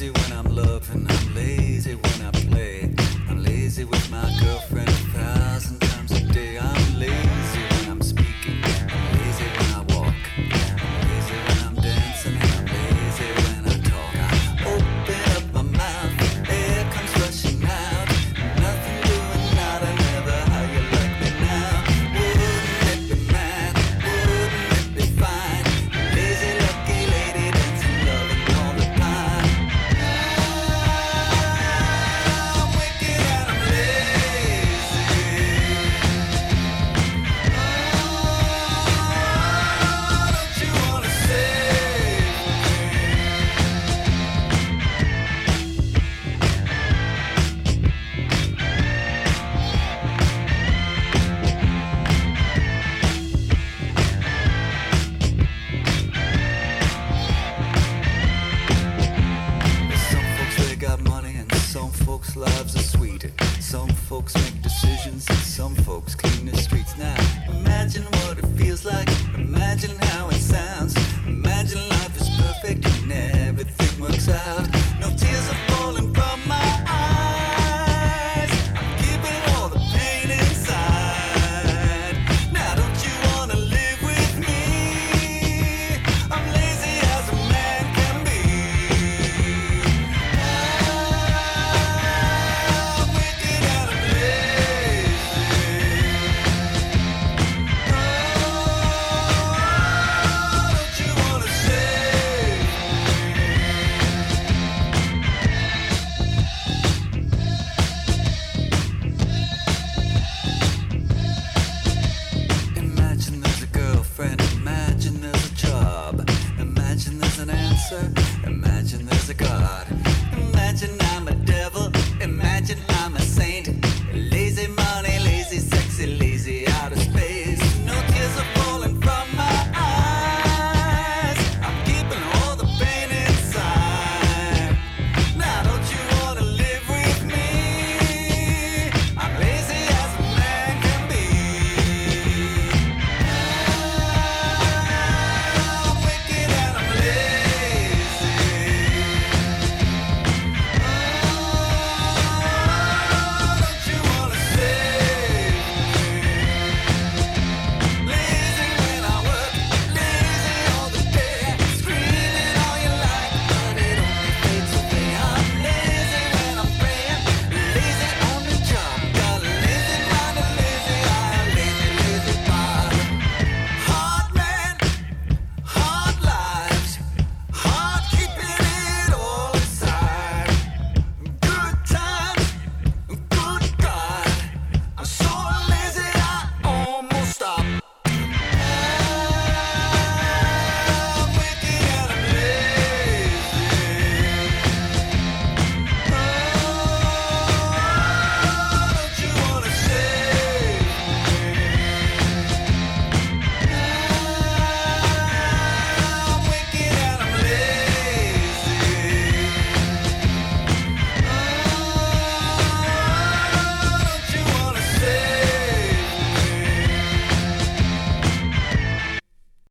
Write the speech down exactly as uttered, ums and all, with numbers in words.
lazy when I'm loving, I'm lazy when I play. I'm lazy with my girlfriend a thousand times a day. I'm lazy when I'm speaking, I'm lazy when I walk. I'm lazy when I'm dancing, and I'm lazy when I talk. I open up my mouth, air comes rushing out. Nothing doing, nada, never how you like me now. Wouldn't it be mad? Wouldn't it be fine? Lazy, lucky lady dancing, loving all the time. I'm wicked and I'm lazy. Oh, don't you wanna save Some folks they got money and some folks' lives are sweeter. Some folks make decisions and some folks clean the streets. Now imagine what it feels like. Imagine how it sounds. Imagine life is perfect and everything works out. No tears are falling from my eyes. I'm keeping all the pain inside. Now don't you wanna live with me? I'm lazy as a man can be. I'm wicked and I'm lazy. Oh, don't you wanna save Imagine there's a girlfriend, imagine there's a job, imagine there's an answer, imagine there's a God.